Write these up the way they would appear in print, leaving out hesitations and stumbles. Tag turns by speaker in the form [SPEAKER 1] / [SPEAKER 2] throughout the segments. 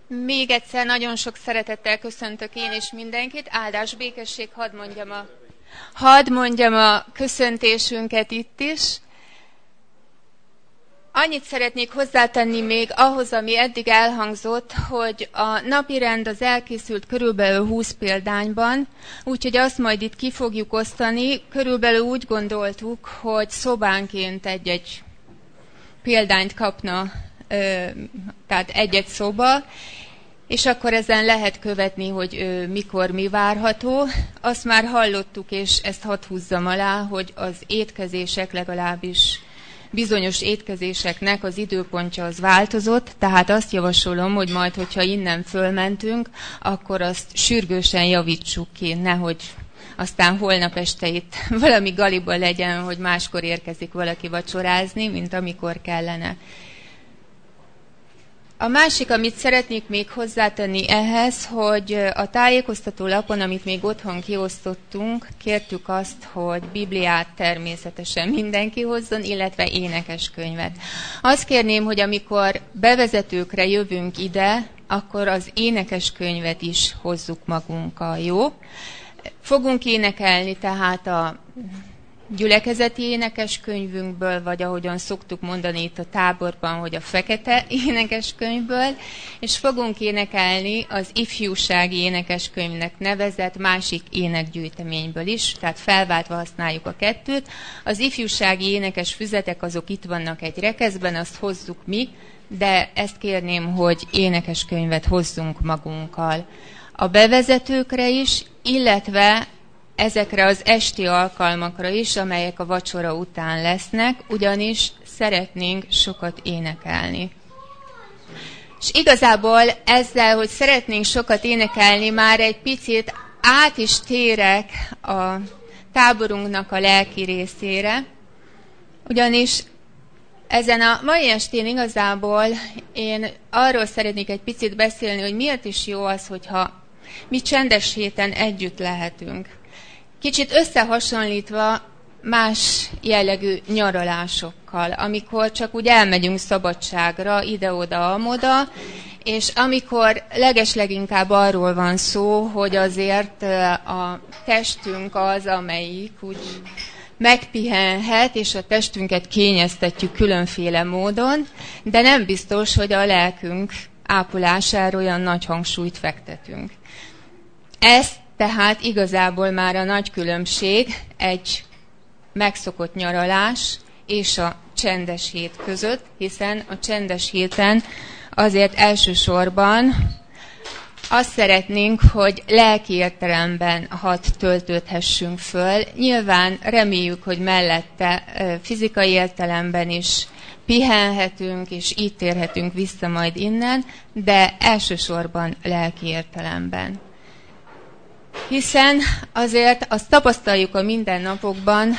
[SPEAKER 1] Még egyszer nagyon sok szeretettel köszöntök én és mindenkit. Áldás, békesség, hadd mondjam a köszöntésünket itt is. Annyit szeretnék hozzátenni még ahhoz, ami eddig elhangzott, hogy a napirend az elkészült körülbelül 20 példányban, úgyhogy azt majd itt ki fogjuk osztani. Körülbelül úgy gondoltuk, hogy szobánként egy-egy példányt kapna, tehát egy-egy szoba, és akkor ezen lehet követni, hogy mikor mi várható. Azt már hallottuk, és ezt hadd húzzam alá, hogy az étkezések, legalábbis bizonyos étkezéseknek az időpontja az változott, tehát azt javasolom, hogy majd, hogyha innen fölmentünk, akkor azt sürgősen javítsuk ki, nehogy aztán holnap este itt valami galiba legyen, hogy máskor érkezik valaki vacsorázni, mint amikor kellene. A másik, amit szeretnék még hozzátenni ehhez, hogy a tájékoztató lapon, amit még otthon kiosztottunk, kértük azt, hogy Bibliát természetesen mindenki hozzon, illetve énekeskönyvet. Azt kérném, hogy amikor bevezetőkre jövünk ide, akkor az énekeskönyvet is hozzuk magunkkal, jó? Fogunk énekelni tehát a gyülekezeti énekeskönyvünkből, vagy ahogyan szoktuk mondani itt a táborban, hogy a fekete énekeskönyvből, és fogunk énekelni az ifjúsági énekeskönyvnek nevezett másik énekgyűjteményből is, tehát felváltva használjuk a kettőt. Az ifjúsági énekes füzetek azok itt vannak egy rekeszben, azt hozzuk mi, de ezt kérném, hogy énekeskönyvet hozzunk magunkkal. A bevezetőkre is, illetve ezekre az esti alkalmakra is, amelyek a vacsora után lesznek, ugyanis szeretnénk sokat énekelni. És igazából ezzel, hogy szeretnénk sokat énekelni, már egy picit át is térek a táborunknak a lelki részére, ugyanis ezen a mai estén igazából én arról szeretnék egy picit beszélni, hogy miért is jó az, hogyha mi csendes héten együtt lehetünk. Kicsit összehasonlítva más jellegű nyaralásokkal, amikor csak úgy elmegyünk szabadságra, ide-oda, amoda, és amikor legesleginkább arról van szó, hogy azért a testünk az, amelyik úgy megpihenhet, és a testünket kényeztetjük különféle módon, de nem biztos, hogy a lelkünk ápolására olyan nagy hangsúlyt fektetünk. Ezt tehát igazából már a nagy különbség egy megszokott nyaralás és a csendes hét között, hiszen a csendes héten azért elsősorban azt szeretnénk, hogy lelki értelemben hadd töltődhessünk föl. Nyilván reméljük, hogy mellette fizikai értelemben is pihenhetünk, és így térhetünk vissza majd innen, de elsősorban lelki értelemben. Hiszen azért azt tapasztaljuk a mindennapokban,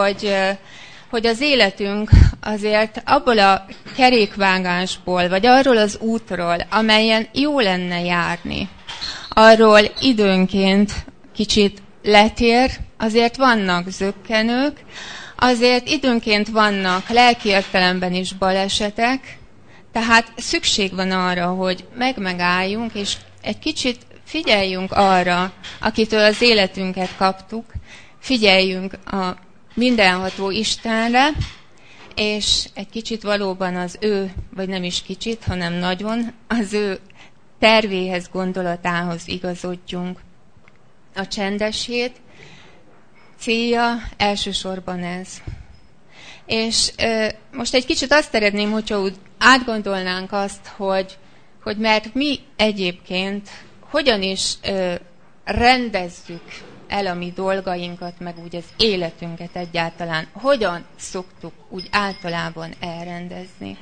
[SPEAKER 1] hogy az életünk azért abból a kerékvágásból, vagy arról az útról, amelyen jó lenne járni, arról időnként kicsit letér, azért vannak zökkenők, azért időnként vannak lelki értelemben is balesetek, tehát szükség van arra, hogy megálljunk, és egy kicsit figyeljünk arra, akitől az életünket kaptuk, figyeljünk a mindenható Istenre, és egy kicsit valóban az ő, vagy nem is kicsit, hanem nagyon, az ő tervéhez, gondolatához igazodjunk. A csendes hét célja elsősorban ez. És most egy kicsit azt szeretném, hogyha úgy átgondolnánk azt, hogy mert mi egyébként hogyan is rendezzük el a mi dolgainkat, meg úgy az életünket egyáltalán, hogyan szoktuk úgy általában elrendezni.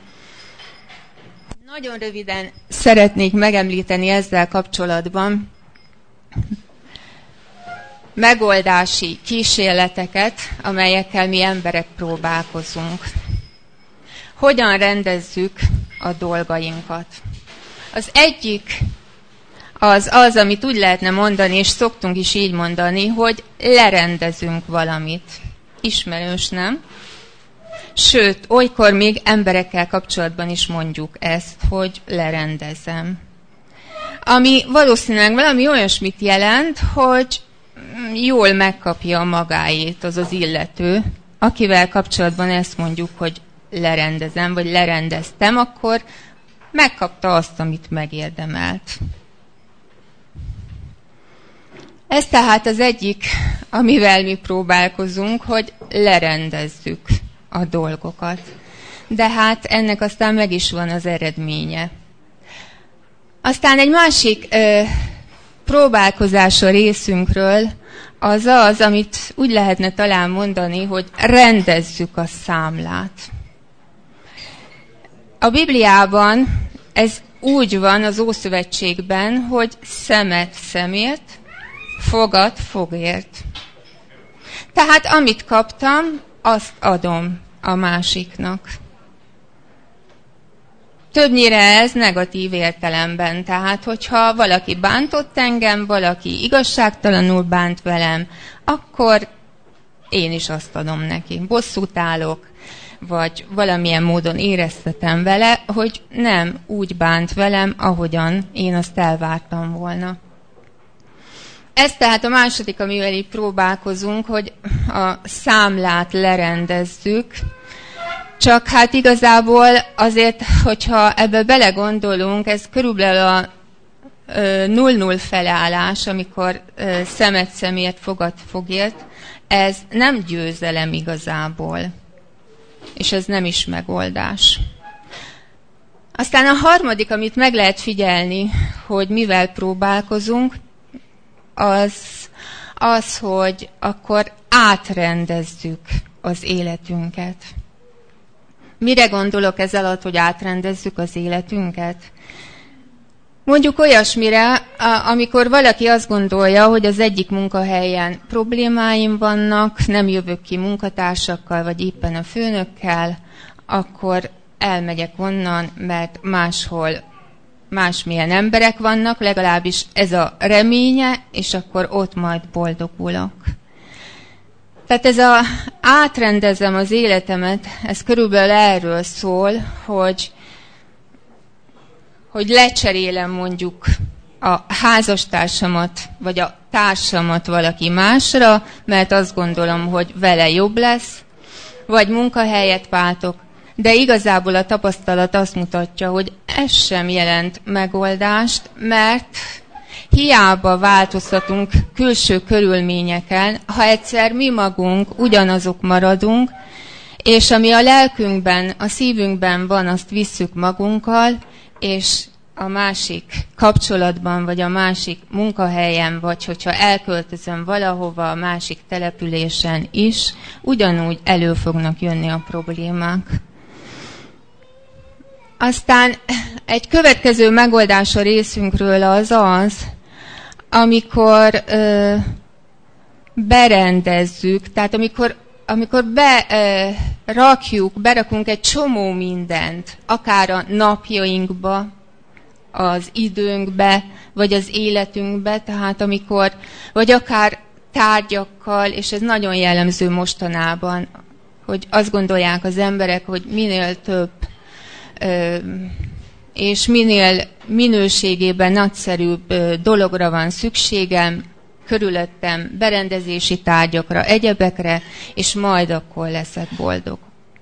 [SPEAKER 1] Nagyon röviden szeretnék megemlíteni ezzel kapcsolatban megoldási kísérleteket, amelyekkel mi emberek próbálkozunk. Hogyan rendezzük a dolgainkat? Az egyik az, amit úgy lehetne mondani, és szoktunk is így mondani, hogy lerendezünk valamit. Ismerős, nem? Sőt, olykor még emberekkel kapcsolatban is mondjuk ezt, hogy lerendezem. ami valószínűleg valami olyasmit jelent, hogy jól megkapja magáét az az illető, akivel kapcsolatban ezt mondjuk, hogy lerendezem, vagy lerendeztem, akkor megkapta azt, amit megérdemelt. Ez tehát az egyik, amivel mi próbálkozunk, hogy lerendezzük a dolgokat. De hát ennek aztán meg is van az eredménye. Aztán egy másik próbálkozás a részünkről az az, amit úgy lehetne talán mondani, hogy rendezzük a számlát. A Bibliában ez úgy van az Ószövetségben, hogy szemet szemért, fogat fogért. Tehát amit kaptam, azt adom a másiknak. Többnyire ez negatív értelemben, tehát hogyha valaki bántott engem, valaki igazságtalanul bánt velem, akkor én is azt adom neki. Bosszút állok, vagy valamilyen módon éreztetem vele, hogy nem úgy bánt velem, ahogyan én azt elvártam volna. Ez tehát a második, amivel így próbálkozunk, hogy a számlát lerendezzük. Csak hát igazából azért, hogyha ebbe belegondolunk, ez körülbelül a 0-0 felállás, amikor szemet szemért, fogat fogért, ez nem győzelem igazából. És ez nem is megoldás. Aztán a harmadik, amit meg lehet figyelni, hogy mivel próbálkozunk, az, hogy akkor átrendezzük az életünket. Mire gondolok ez alatt, hogy átrendezzük az életünket? Mondjuk olyasmire, amikor valaki azt gondolja, hogy az egyik munkahelyen problémáim vannak, nem jövök ki munkatársakkal, vagy éppen a főnökkel, akkor elmegyek onnan, mert máshol másmilyen emberek vannak, legalábbis ez a reménye, és akkor ott majd boldogulok. Tehát ez a átrendezem az életemet, ez körülbelül erről szól, hogy lecserélem mondjuk a házastársamat, vagy a társamat valaki másra, mert azt gondolom, hogy vele jobb lesz, vagy munkahelyet váltok, de igazából a tapasztalat azt mutatja, hogy ez sem jelent megoldást, mert hiába változtatunk külső körülményeken, ha egyszer mi magunk ugyanazok maradunk, és ami a lelkünkben, a szívünkben van, azt visszük magunkkal, és a másik kapcsolatban, vagy a másik munkahelyen, vagy hogyha elköltözöm valahova a másik településen is, ugyanúgy elő fognak jönni a problémák. Aztán egy következő megoldás a részünkről az, amikor berendezzük, tehát amikor berakunk egy csomó mindent, akár a napjainkba, az időnkbe, vagy az életünkbe, tehát vagy akár tárgyakkal, és ez nagyon jellemző mostanában, hogy azt gondolják az emberek, hogy minél több és minél minőségében nagyszerűbb dologra van szükségem, körülöttem berendezési tárgyakra, egyebekre, és majd akkor leszek boldog.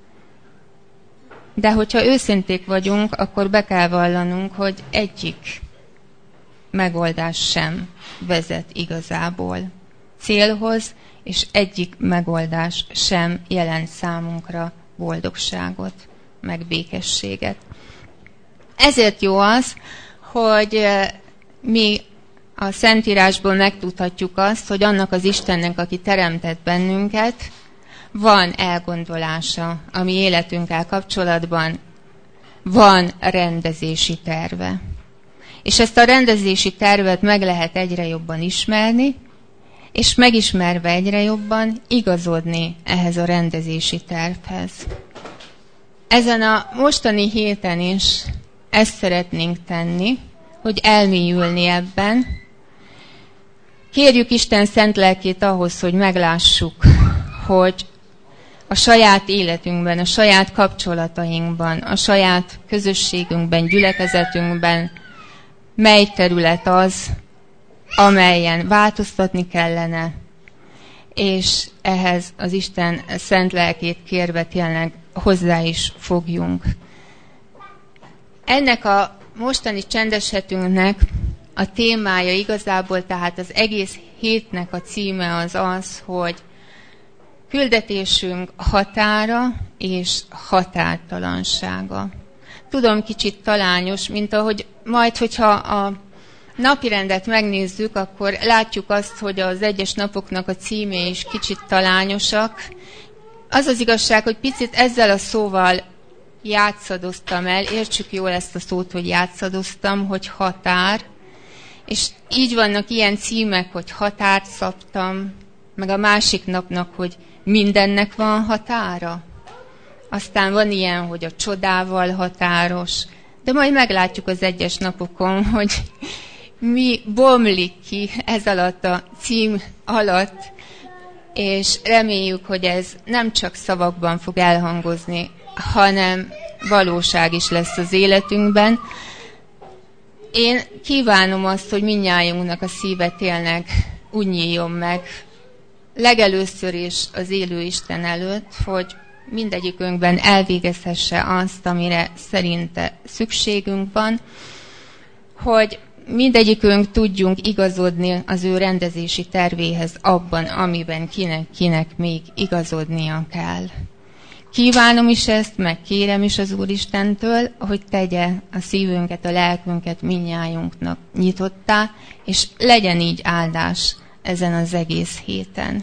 [SPEAKER 1] De hogyha őszinték vagyunk, akkor be kell vallanunk, hogy egyik megoldás sem vezet igazából célhoz, és egyik megoldás sem jelent számunkra boldogságot, meg békességet. Ezért jó az, hogy mi a Szentírásból megtudhatjuk azt, hogy annak az Istennek, aki teremtett bennünket, van elgondolása a mi életünkkel kapcsolatban, van rendezési terve. És ezt a rendezési tervet meg lehet egyre jobban ismerni, és megismerve egyre jobban igazodni ehhez a rendezési tervhez. Ezen a mostani héten is ezt szeretnénk tenni, hogy elmélyülni ebben. Kérjük Isten szent lelkét ahhoz, hogy meglássuk, hogy a saját életünkben, a saját kapcsolatainkban, a saját közösségünkben, gyülekezetünkben mely terület az, amelyen változtatni kellene, és ehhez az Isten szent lelkét kérve tényleg hozzá is fogjunk. Ennek a mostani csendeshetünknek a témája igazából, tehát az egész hétnek a címe az, hogy küldetésünk határa és határtalansága. Tudom, kicsit talányos, mint ahogy majd, hogyha a napirendet megnézzük, akkor látjuk azt, hogy az egyes napoknak a címé is kicsit talányosak. Az az igazság, hogy picit ezzel a szóval játszadoztam el, értsük jól ezt a szót, hogy játszadoztam, hogy határ, és így vannak ilyen címek, hogy határt szabtam, meg a másik napnak, hogy mindennek van határa. Aztán van ilyen, hogy a csodával határos, de majd meglátjuk az egyes napokon, hogy mi bomlik ki ez alatt a cím alatt, és reméljük, hogy ez nem csak szavakban fog elhangozni, hanem valóság is lesz az életünkben. Én kívánom azt, hogy mindnyájunknak a szíve tényleg úgy nyíljon meg, legelőször is az élő Isten előtt, hogy mindegyikünkben elvégezhesse azt, amire szerinte szükségünk van, hogy mindegyikünk tudjunk igazodni az ő rendezési tervéhez abban, amiben kinek még igazodnia kell. Kívánom is ezt, meg kérem is az Úristentől, hogy tegye a szívünket, a lelkünket mindnyájunknak nyitottá, és legyen így áldás ezen az egész héten.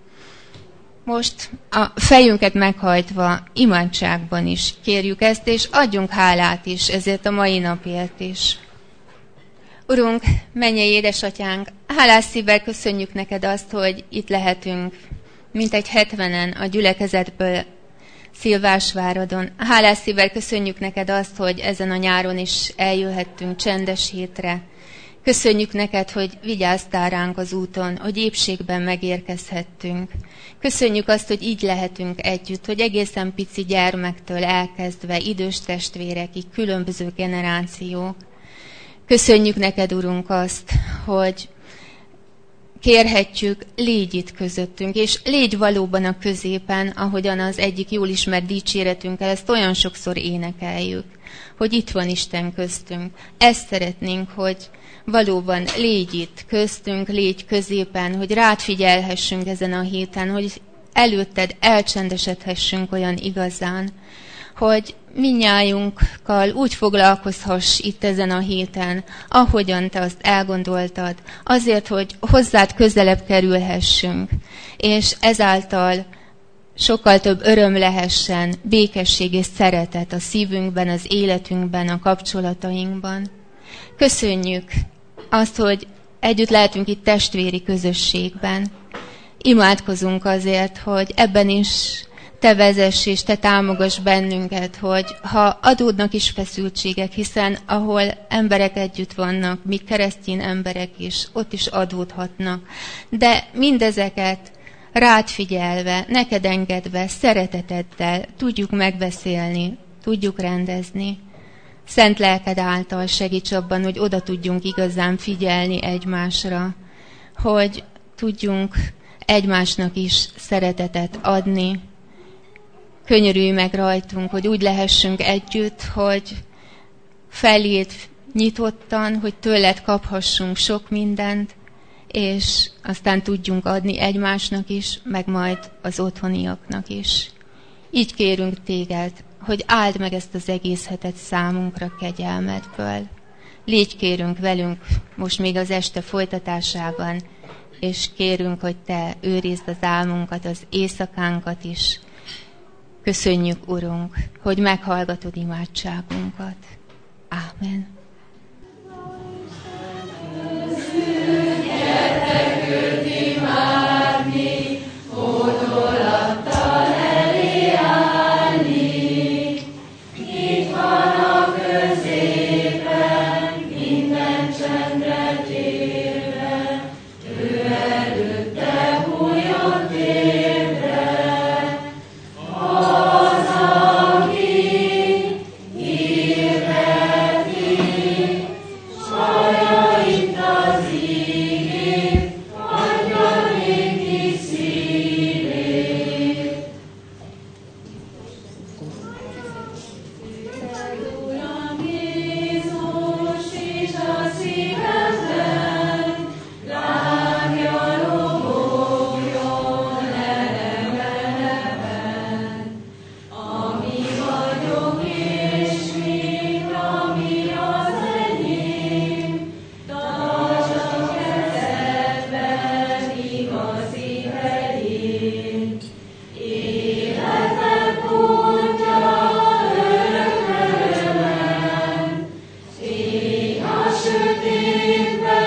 [SPEAKER 1] Most a fejünket meghajtva imádságban is kérjük ezt, és adjunk hálát is ezért a mai napért is. Urunk, mennyei édesatyánk, hálás szívvel köszönjük neked azt, hogy itt lehetünk, mintegy 70-en a gyülekezetből Szilvásváradon. Hálás szívvel köszönjük neked azt, hogy ezen a nyáron is eljöhettünk csendes hétre. Köszönjük neked, hogy vigyáztál ránk az úton, hogy épségben megérkezhettünk. Köszönjük azt, hogy így lehetünk együtt, hogy egészen pici gyermektől elkezdve idős testvérekig, különböző generációk. Köszönjük neked, Urunk, azt, hogy kérhetjük, légy itt közöttünk, és légy valóban a középen, ahogyan az egyik jól ismert dicséretünkkel, ezt olyan sokszor énekeljük, hogy itt van Isten köztünk. Ezt szeretnénk, hogy valóban légy itt köztünk, légy középen, hogy rád figyelhessünk ezen a héten, hogy előtted elcsendesedhessünk olyan igazán, hogy mindnyájunkkal úgy foglalkozhass itt ezen a héten, ahogyan te azt elgondoltad, azért, hogy hozzád közelebb kerülhessünk, és ezáltal sokkal több öröm lehessen, békesség és szeretet a szívünkben, az életünkben, a kapcsolatainkban. Köszönjük azt, hogy együtt lehetünk itt testvéri közösségben. Imádkozunk azért, hogy ebben is te vezess és te támogass bennünket, hogy ha adódnak is feszültségek, hiszen ahol emberek együtt vannak, mi keresztény emberek is, ott is adódhatnak. De mindezeket rád figyelve, neked engedve, szereteteddel tudjuk megbeszélni, tudjuk rendezni. Szent lelked által segíts abban, hogy oda tudjunk igazán figyelni egymásra, hogy tudjunk egymásnak is szeretetet adni. Könyörülj meg rajtunk, hogy úgy lehessünk együtt, hogy feléd nyitottan, hogy tőled kaphassunk sok mindent, és aztán tudjunk adni egymásnak is, meg majd az otthoniaknak is. Így kérünk téged, hogy áld meg ezt az egész hetet számunkra kegyelmedből. Légy kérünk velünk most még az este folytatásában, és kérünk, hogy te őrizd az álmunkat, az éjszakánkat is. Köszönjük, Urunk, hogy meghallgatod imádságunkat. Ámen.
[SPEAKER 2] Az, aki hirdeti földébe,